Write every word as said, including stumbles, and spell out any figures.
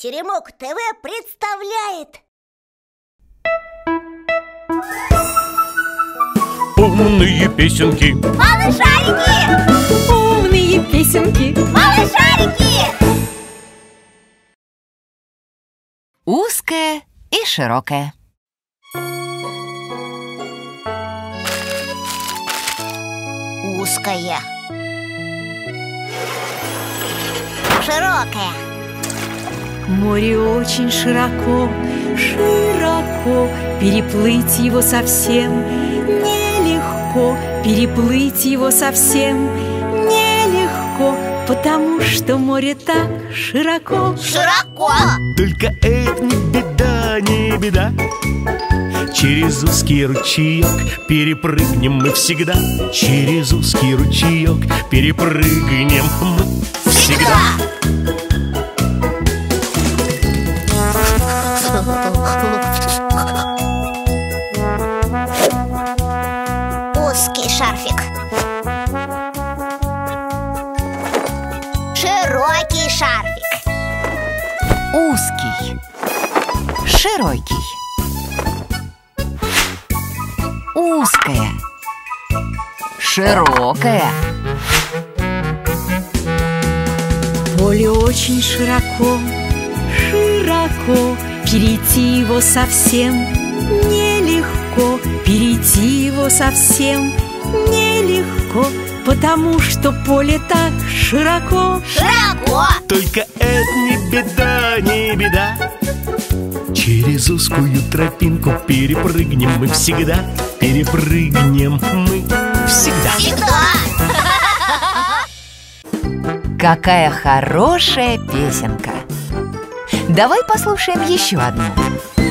Теремок ТВ представляет умные песенки, малышарики! Умные песенки, малышарики! Узкая и широкая. Узкая, широкая. Море очень широко, широко, переплыть его совсем нелегко, переплыть его совсем нелегко, потому что море так широко. Широко! только это не беда, не беда. Через узкий ручеек перепрыгнем мы всегда. Через узкий ручеек перепрыгнем мы всегда. Узкий шарфик, широкий шарфик, Узкий, широкий, узкая, широкая. Поле очень широко, широко, перейти его совсем нелегко, перейти его совсем нелегко, потому что поле так широко. широко! Только это не беда, не беда. Через узкую тропинку перепрыгнем мы всегда. Перепрыгнем мы всегда. Всегда! Какая хорошая песенка! Давай послушаем еще одну.